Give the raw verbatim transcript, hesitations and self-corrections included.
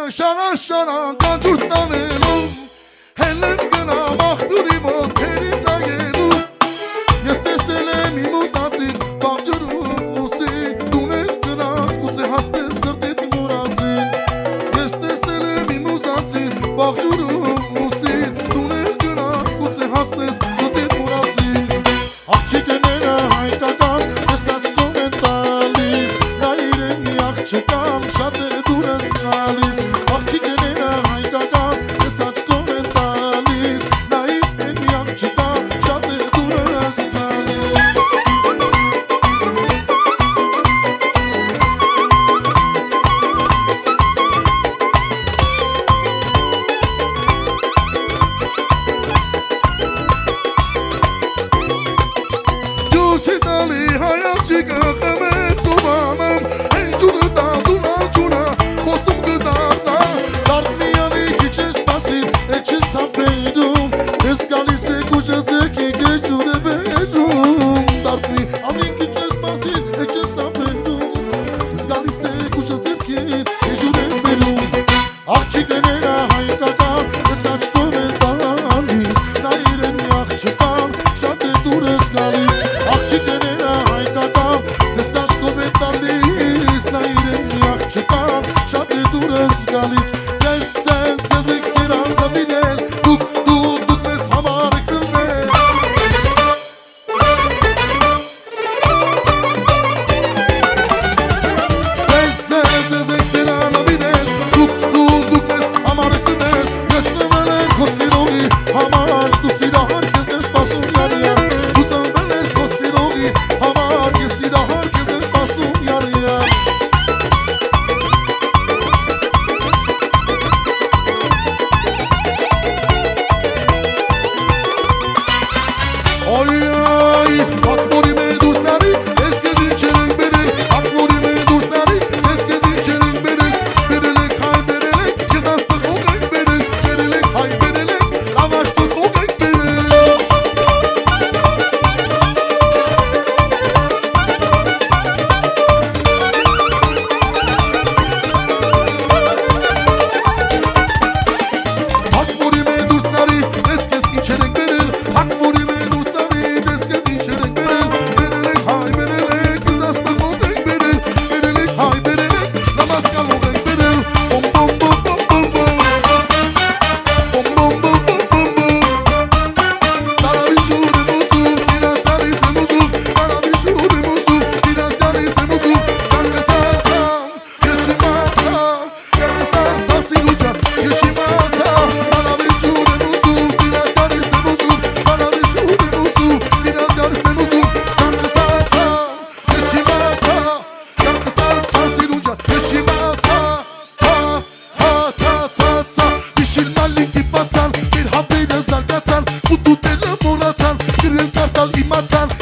Շանա շանա կանջուրդ տանելու Հելեն գնա մաղթուրի մոտ թերին նայելու Ես տեսել եմ իմ ուզածին բաղջրում ուսին Դունել գնաց կուծե հասնես սրտիտ մուրազին Ես տեսել եմ իմ ուզածին բաղջրում ուսին Դունել գնաց կուծե հասնես սրտիտ մուրազին Աղջիկները հայկական ես աչքով են տալիս Նա իրեն մի աղջկամ շատ է դուր ես գալիս Աղջիկները հայկական ես աչքով են տալիս Նա իրեն մի աղջկամ շատ է դուր ես գալիս Ջուր չի տալի հայ աղջիկը խմեց ու բանում Են ջուրը տազուն աջունը խոստում կդարդա Դարդնի անի քիչ ես պասին էտ չես հապեդում Ես գալիս է կուջը ձերքի կեչ ջուր է բերում Դարդնի անի քիչ ես պասին էտ չես հապեդում Ես գալիս է կուջը ձերքին կեչ ջուր է բերում Աղջիկները հայկական ես աչքով են տալիս Նա իրեն մի աղջկան շատ է դուր ես գալիս Աղջիկները հայկական ես աչքով են տալիս Նա իրեն մի աղջկան շատ է դուր ես գալիս Ձեզ ձեզ ձեզ եք սիրան կվինել Դուք դուք դուք մեզ համար եք սրվել Ձեզ ձեզ ձեզ եք սիրան կվինել Դուք դուք դուք մեզ համար եք սրվել Ես սրվել եմ քո սիրողի համար Դու սիրահար քեզ եմ սպասում յարյար Դու ծնվել ես քո սիրողի համար Ես սիրահար քեզ եմ սպասում յարյար Oy oy, akvori me dursari, eskezi çelenk berel, akvori me dursari, eskezi çelenk berel, berelek hay berelek, kızastık okek berel, berelek hay berelek, lavaştık okek berel. Akvori me dursari, eskezi çelenk berel, akvori me Zalgacan, putu telefonacan, kirel kartal imacan